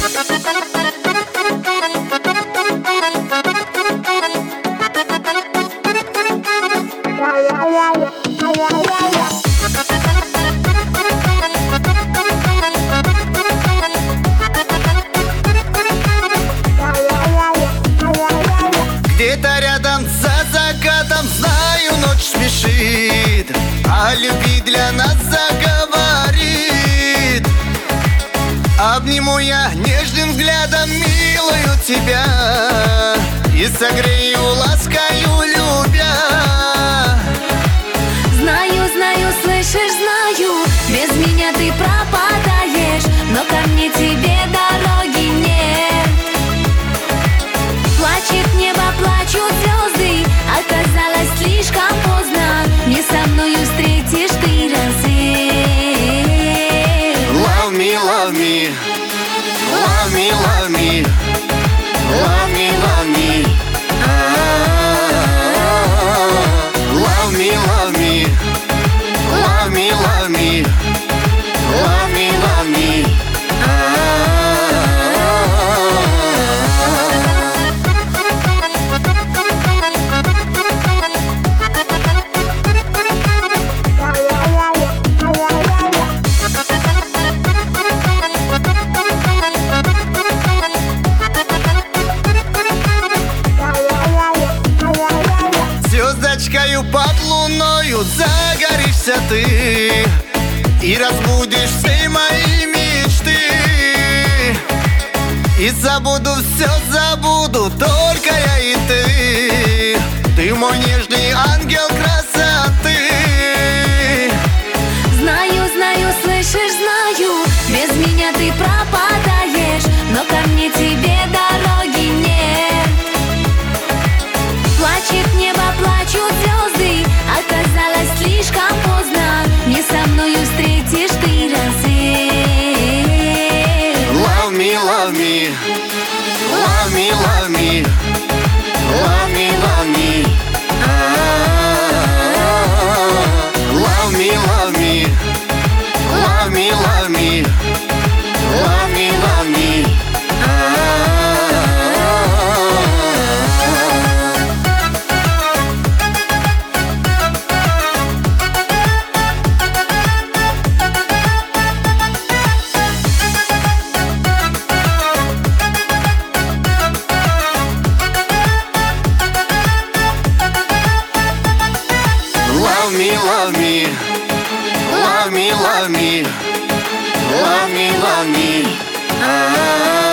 Где-то рядом за закатом, знаю, ночь спешит, а любви для нас заговорит. Обниму я нежным взглядом милую тебя и согрею, ласкаю, любя. Знаю, знаю, слышишь, знаю, без меня ты пропадаешь, но ко мне тебе дороги нет. Плачет небо, плачут звезды, оказалось слишком поздно, не со мною встретишь ты рассвет. Love me, love me, love me, love me, love me, love me. Love me, love me, love me, love me, love me, love me. Звездочкою под луною загоришься ты и разбудишь все мои мечты. И забуду, все забуду, только я и ты. Ты мой нежный ангел красоты. Знаю, знаю, слышишь, знаю, без меня ты пропадаешь, но ко мне тебе дороги нет. Плачет небо, плачут звезды, оказалось слишком поздно, не со мною встретишь ты рассвет. Love me, love me, love me, love me, love me, love me. Love me, love me, love me, love me, love me, love me. Love me, love me, love me, love me, love me, love me.